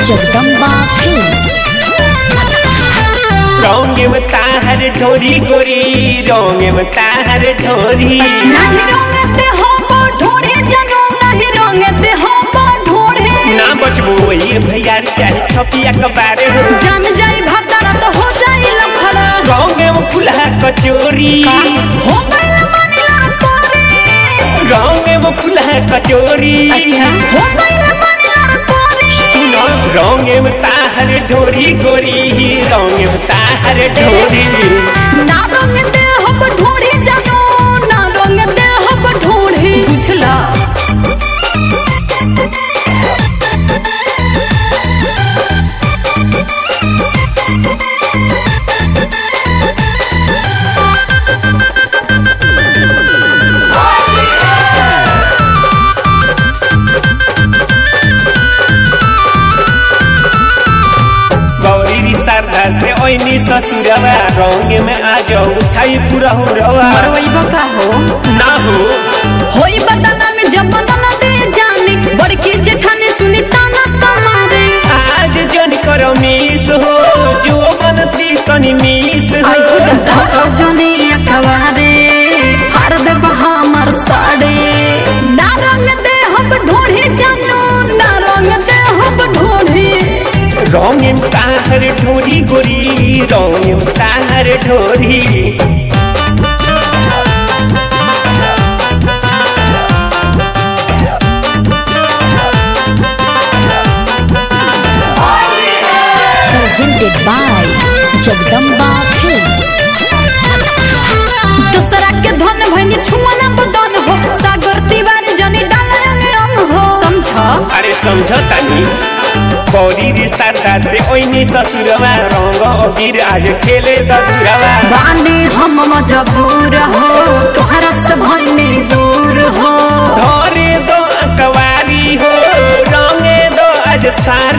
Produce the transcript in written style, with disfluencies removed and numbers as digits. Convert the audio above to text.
Jagdamba films. रंग में ताहर ढोरी गोरी, रंग में ताहर ढोरी नहीं रंगते हो ढोरे जनू, नहीं रंगते हो ढोरे ना बचबो वही भैया चाहे छपिया कबारे हो, जान जाई भगदारा तो हो जाई लफड़ा। रंग में फुलहा कचोरी हो गइल मानिला तोरे, रंग में फुलहा कचोरी हो गइल मानिला तोरे। रंग में ताहर ढोरी गोरी, रंग में ताहर ढोरी ना रंगते हो ढोरे जनू, ना रंगते हो ढोरे बुझला। शारदा से ओइनी ससुरवा, रंग में आ जाओ उठाई पूरा हो रवा। मरवई बका हो ना हो होई बदना में जब न दे जाने, बड़की जेठानी सुनी ताना तुम्हारे। आज जन करो मिस हो, जो बनती तनी मिस हो। जनी अकवारे हर दे हमर साड़े, ना रंग दे हम ढोढ़े जानू, ना रंग दे हम ढोढ़े। रंग में ताहर ढोरी गोरी, रंग में ताहर ढोरी presented by जगदम्बा फिल्म्स। दूसरा के धन भइनी छुमना बदन हो, सागर तिवारी जनी डालंगे अंग हो समझा। अरे समझतानी गौरी रे शारदा से ओइनी ससुरवा, रंग अबीर आज खेले ददुरवा। बाने हम मजबूर हो, तोहरा से भइनी दूर हो। धरे दो अकवारी हो, रंगे दो आज